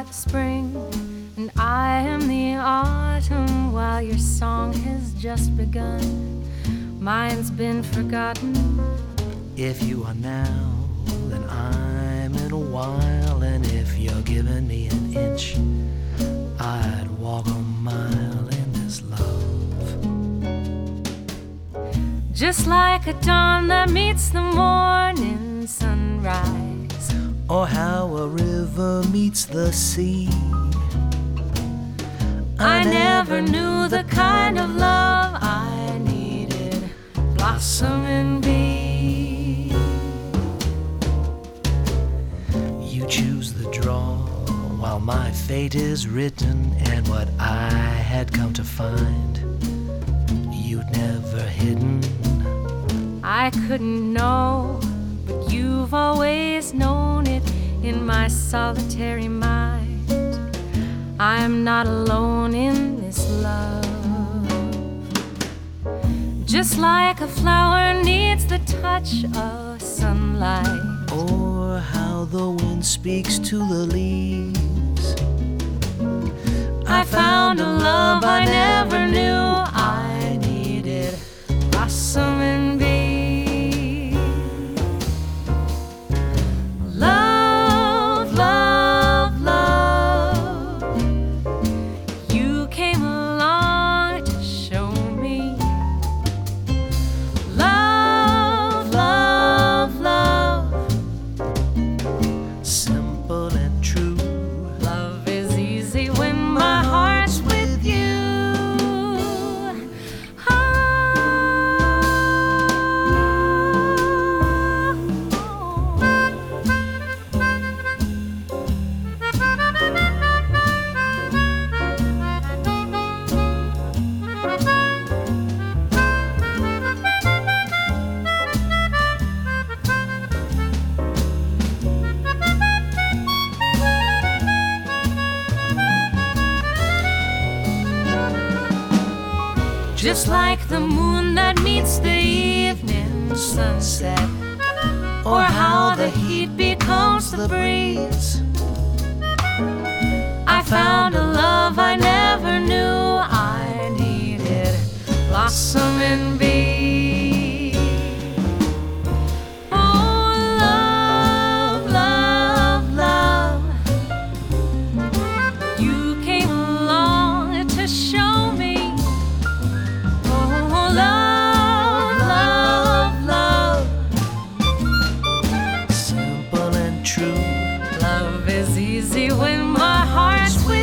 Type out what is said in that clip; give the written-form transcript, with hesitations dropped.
are the spring, and I am the autumn, while your song has just begun. Mine's been forgotten. If you are now, then I'm in a while, and if you're giving me an inch, I'd walk a mile in this love. Just like a dawn that meets the morning sunrise, or how a river meets the sea. I never knew the kind of love I needed, blossom and bee. You choose the draw while my fate is written, and what I had come to find you'd never hidden. I couldn't know, but you've always known it in my solitary mind. I'm not alone in this love. Just like a flower needs the touch of sunlight, or how the wind speaks to the leaves. I found a love I never knew I needed, blossom and bee. Love, love, love, you came along to show me. Love, love, love, Simple and true. love is easy when my heart's with you. Just like the moon that meets the evening sunset, or how the heat becomes the breeze. I found a love I never knew I needed, blossom and bee. Oh, love, love, love, you came along to show me. Oh, love, love, love, Simple and true. love is easy when my heart's with